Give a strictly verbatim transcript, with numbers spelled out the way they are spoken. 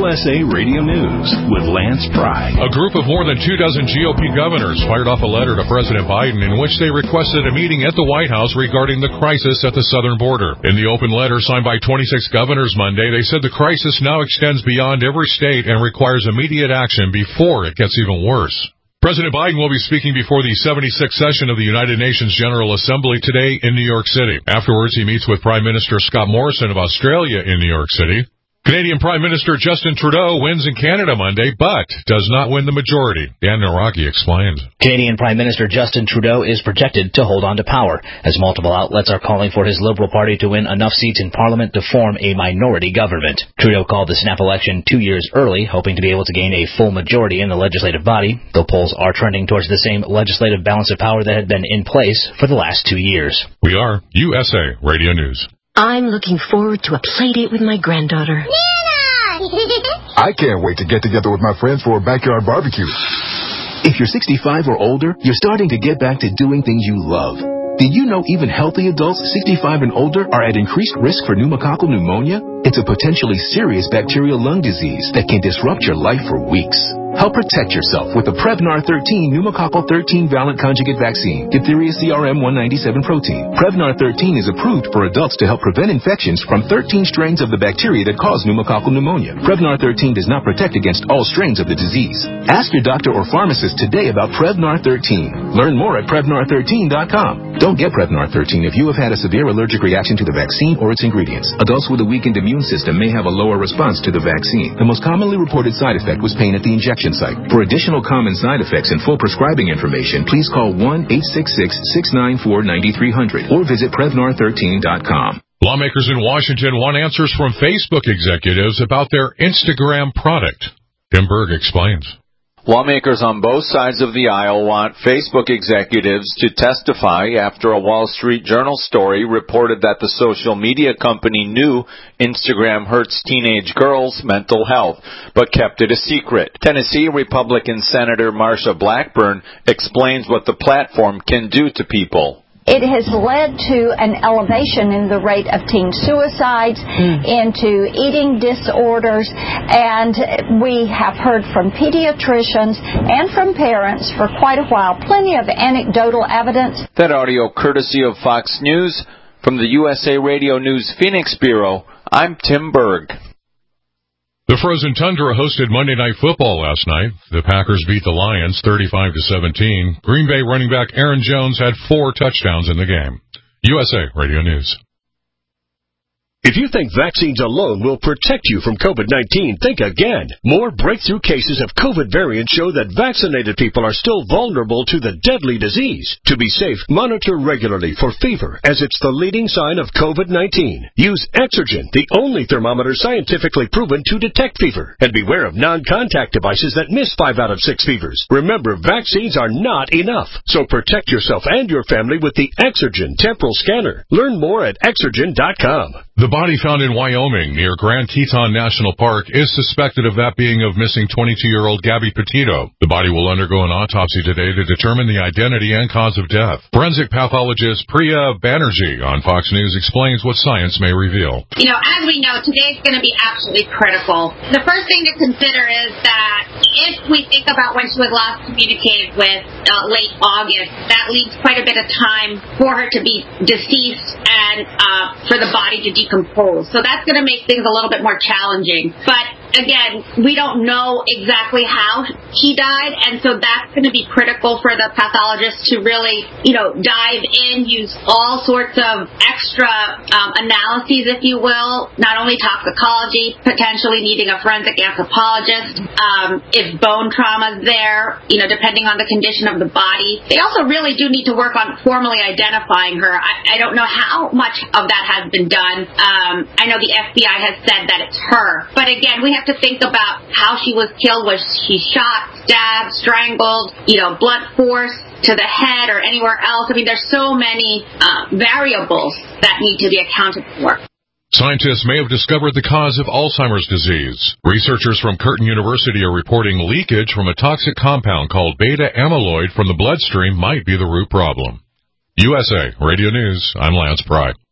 U S A Radio News with Lance Pry. A group of more than two dozen G O P governors fired off a letter to President Biden in which they requested a meeting at the White House regarding the crisis at the southern border. In the open letter signed by twenty-six governors Monday, they said the crisis now extends beyond every state and requires immediate action before it gets even worse. President Biden will be speaking before the seventy-sixth session of the United Nations General Assembly today in New York City. Afterwards, he meets with Prime Minister Scott Morrison of Australia in New York City. Canadian Prime Minister Justin Trudeau wins in Canada Monday, but does not win the majority. Dan Naraki explains. Canadian Prime Minister Justin Trudeau is projected to hold on to power, as multiple outlets are calling for his Liberal Party to win enough seats in Parliament to form a minority government. Trudeau called the snap election two years early, hoping to be able to gain a full majority in the legislative body, though polls are trending towards the same legislative balance of power that had been in place for the last two years. We are U S A Radio News. I'm looking forward to a play date with my granddaughter. I can't wait to get together with my friends for a backyard barbecue. If you're sixty-five or older, you're starting to get back to doing things you love. Did you know even healthy adults sixty-five and older are at increased risk for pneumococcal pneumonia? It's a potentially serious bacterial lung disease that can disrupt your life for weeks. Help protect yourself with the Prevnar thirteen pneumococcal thirteen valent conjugate vaccine, diphtheria C R M one ninety-seven protein. Prevnar thirteen is approved for adults to help prevent infections from thirteen strains of the bacteria that cause pneumococcal pneumonia. Prevnar thirteen does not protect against all strains of the disease. Ask your doctor or pharmacist today about Prevnar thirteen. Learn more at Prevnar thirteen dot com. Don't get Prevnar thirteen if you have had a severe allergic reaction to the vaccine or its ingredients. Adults with a weakened immune system may have a lower response to the vaccine. The most commonly reported side effect was pain at the injection site. For additional common side effects and full prescribing information, please call one eight six six, six nine four, nine three zero zero or visit Prevnar thirteen dot com. Lawmakers in Washington want answers from Facebook executives about their Instagram product. Tim Berg explains. Lawmakers on both sides of the aisle want Facebook executives to testify after a Wall Street Journal story reported that the social media company knew Instagram hurts teenage girls' mental health, but kept it a secret. Tennessee Republican Senator Marsha Blackburn explains what the platform can do to people. It has led to an elevation in the rate of teen suicides, mm. into eating disorders, and we have heard from pediatricians and from parents for quite a while, plenty of anecdotal evidence. That audio courtesy of Fox News. From the U S A Radio News Phoenix Bureau, I'm Tim Berg. The Frozen Tundra hosted Monday Night Football last night. The Packers beat the Lions thirty-five to seventeen. Green Bay running back Aaron Jones had four touchdowns in the game. U S A Radio News. If you think vaccines alone will protect you from COVID nineteen, think again. More breakthrough cases of COVID variants show that vaccinated people are still vulnerable to the deadly disease. To be safe, monitor regularly for fever, as it's the leading sign of COVID nineteen. Use Exergen, the only thermometer scientifically proven to detect fever. And beware of non-contact devices that miss five out of six fevers. Remember, vaccines are not enough. So protect yourself and your family with the Exergen temporal scanner. Learn more at Exergen dot com. The body found in Wyoming near Grand Teton National Park is suspected of that being of missing twenty-two-year-old Gabby Petito. The body will undergo an autopsy today to determine the identity and cause of death. Forensic pathologist Priya Banerjee on Fox News explains what science may reveal. You know, as we know, today is going to be absolutely critical. The first thing to consider is that if we think about when she was last communicated with uh, late August, that leaves quite a bit of time for her to be deceased and uh, for the body to decompose. So that's going to make things a little bit more challenging. But again, we don't know exactly how he died, and so that's going to be critical for the pathologist to really, you know, dive in, use all sorts of extra um, analyses, if you will, not only toxicology, potentially needing a forensic anthropologist, um, if bone trauma is there, you know, depending on the condition of the body. They also really do need to work on formally identifying her. I, I don't know how much of that has been done. Um, I know the F B I has said that it's her. But again, we have to think about how she was killed. Was she shot, stabbed, strangled, you know, blunt force to the head or anywhere else? I mean, there's so many uh, variables that need to be accounted for. Scientists may have discovered the cause of Alzheimer's disease. Researchers from Curtin University are reporting leakage from a toxic compound called beta amyloid from the bloodstream might be the root problem. U S A Radio News, I'm Lance Pry.